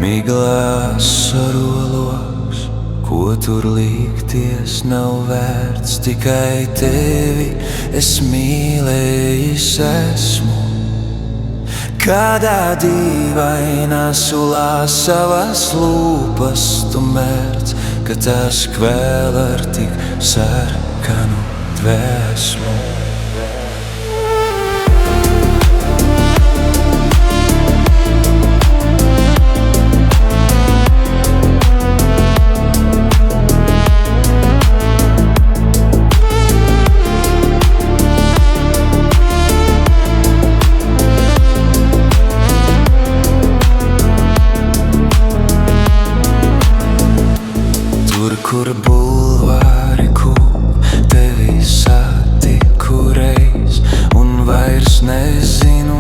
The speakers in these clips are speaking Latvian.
Miglā saroloks, ko tur likties nav vērts, tikai tevi es mīlējis esmu. Kādā dīvainā sulā savas lūpas tu mērc, ka tās kvēl ar tik sarkanu dvēsmu. Kur bulvāri kūp, tevi satiku reiz, un vairs nezinu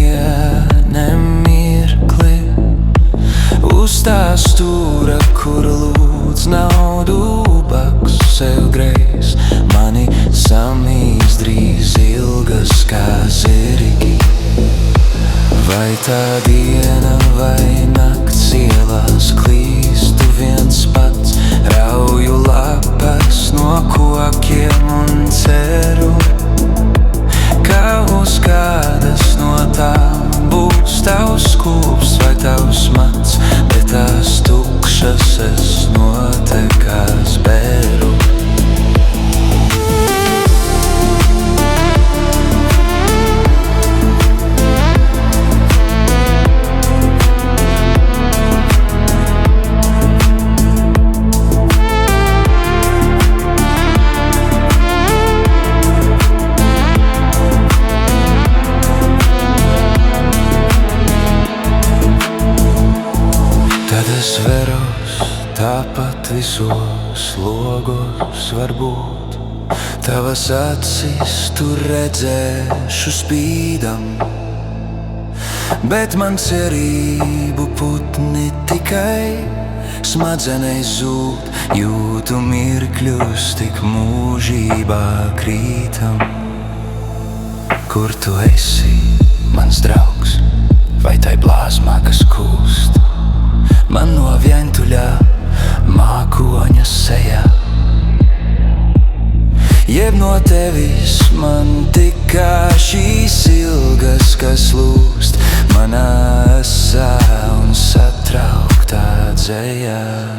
nemirkli. Uz tā stūra, kur lūdz naudu baks sev greiz, mani samīs drīz ilgas kā zirgi. Vai tā diena vai nakts ielās klīstu viens pats, rauju lapas no kokiem un ceru, ka uz kādas no tām būs tavs kūps vai tavs mats, bet tās tukšas es notekās bēru. Tad es veros tāpat visos logos varbūt, tavas acis tur redzēšu spīdam, bet man cerību putni tikai smadzenēs zūd, jūtu mirkļus tik mūžībā krītam. Kur tu esi, mans draugs, vai tai blāzmā, kas kūst? Man no vientuļā mākoņa sejā, jeb no tevis man tikā šīs ilgas, kas lūst manā asā un satrauktā dzejā.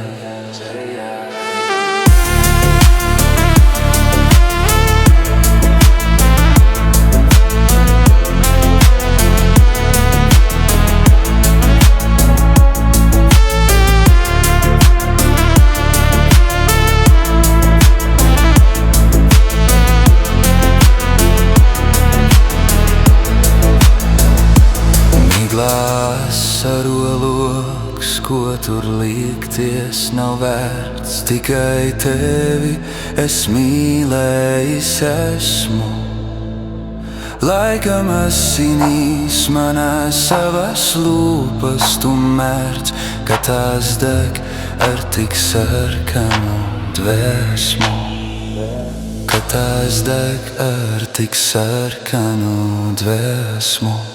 Saroloks, ko tur likties nav vērts, tikai tevi es mīlējis esmu. Laikam asinīs manā savas lūpas tu mērc, ka tās deg ar tik sarkanu dvēsmu. Ka tās deg ar tik sarkanu dvēsmu.